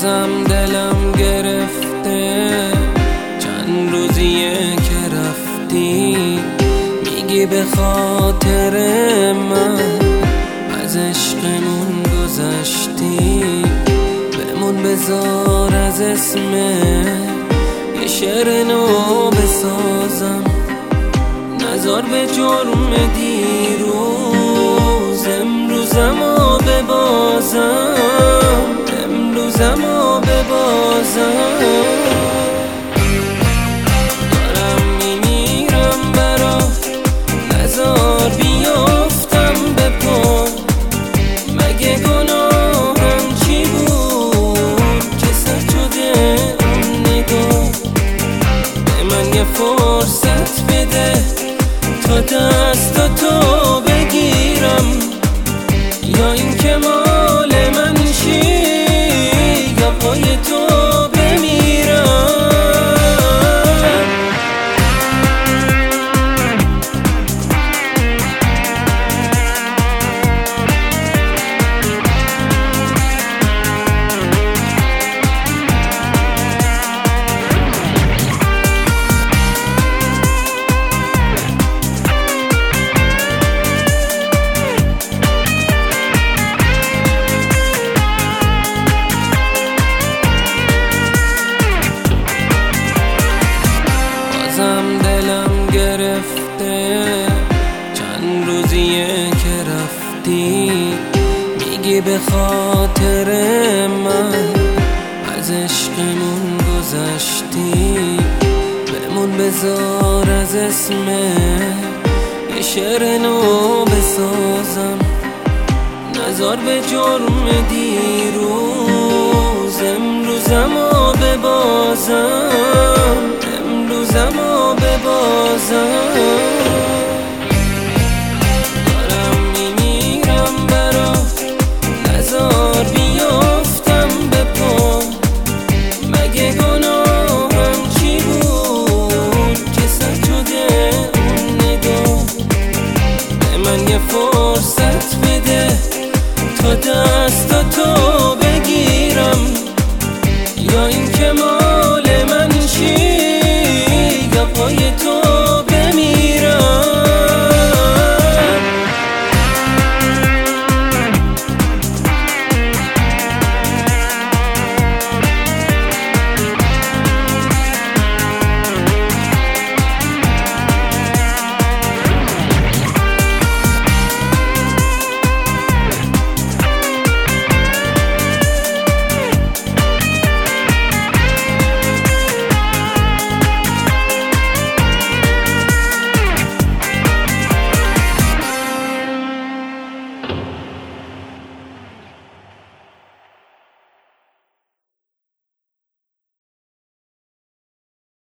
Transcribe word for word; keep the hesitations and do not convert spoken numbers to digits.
بازم دلم گرفته، چند روزیه که رفتی. میگی به خاطر من از عشقمون گذشتی. بمون بذار از اسم یه شعر نو بسازم، نذار به جرم دیروز امروزمو ببازم، امروزمو ببازم. دارم میمیرم برات، نذار بیافتم به پا. مگه گناهم چی بود که سر شده اون نگاه؟ به من یه فرصت بده تا دست تو بگیرم، یا این که مال من چی، یا پای تو بمیرم. دلم گرفته، چند روزیه که رفتی. میگی به خاطر من از عشقمون گذشتی. بمون بذار از اسم یه شعر نو بسازم، نذار به جرم دیروز امروزمو ببازم، امروزمو ببازم.